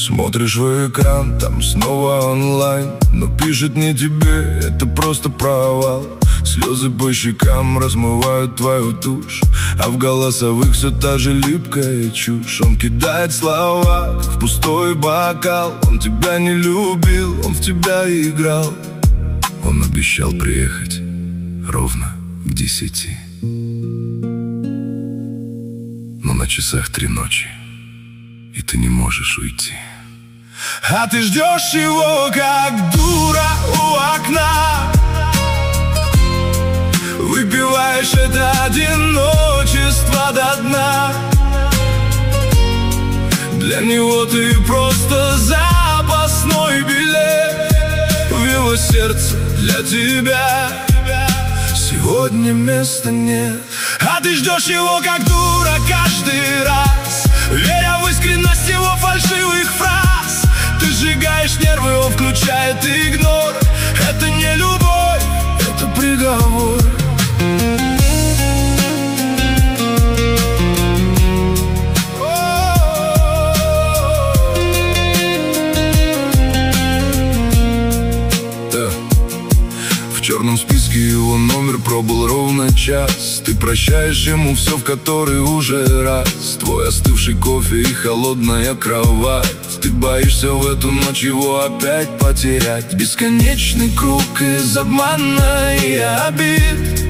Смотришь в экран, там снова онлайн, но пишет не тебе, это просто провал. Слезы по щекам размывают твою душу, а в голосовых все та же липкая чушь. Он кидает слова, как в пустой бокал. Он тебя не любил, он в тебя играл. Он обещал приехать ровно к 10, но на часах 3 ночи, и ты не можешь уйти. А ты ждешь его, как дура у окна. Выпиваешь это одиночество до дна. Для него ты просто запасной билет. В его сердце для тебя сегодня места нет. А ты ждешь его, как дура, каждый раз, веря в искренность его фальшивых фраз. Ты сжигаешь нервы, он включает игнор. Это не любовь, это приговор. В черном списке его номер пробыл ровно час. Ты прощаешь ему все в который уже раз. Твой остывший кофе и холодная кровать. Ты боишься в эту ночь его опять потерять. Бесконечный круг из обмана и обид.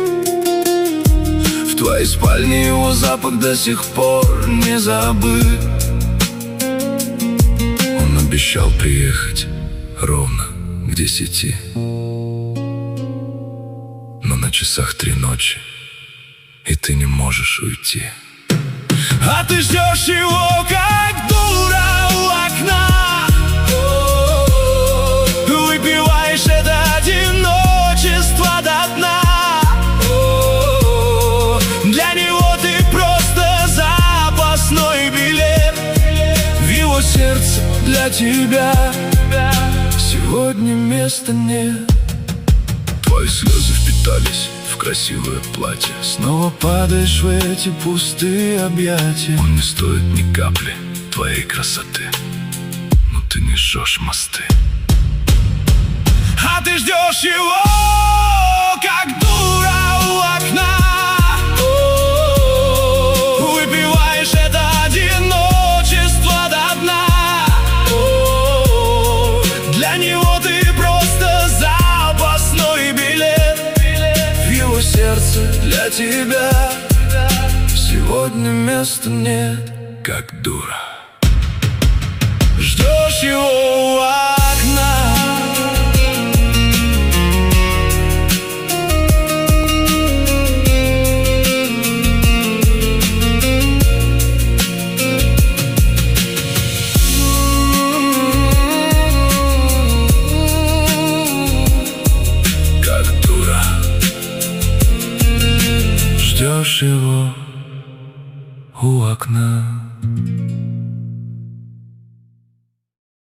В твоей спальне его запах до сих пор не забыт. Он обещал приехать ровно к 10, но на часах 3 ночи, и ты не можешь уйти. А ты ждешь его, как дура у окна. Выпиваешь это одиночество до дна. Для него ты просто запасной билет. В его сердце для тебя сегодня места нет. Твои слезы впитались в красивое платье. Снова падаешь в эти пустые объятия. Он не стоит ни капли твоей красоты, но ты не жжешь мосты. А ты ждешь его, как дура у окна. Выпиваешь это одиночество до дна. Для него ты просто запасной билет. В его сердце для тебя сегодня места нет. Как дура ждешь его у окна. Ждешь его у окна.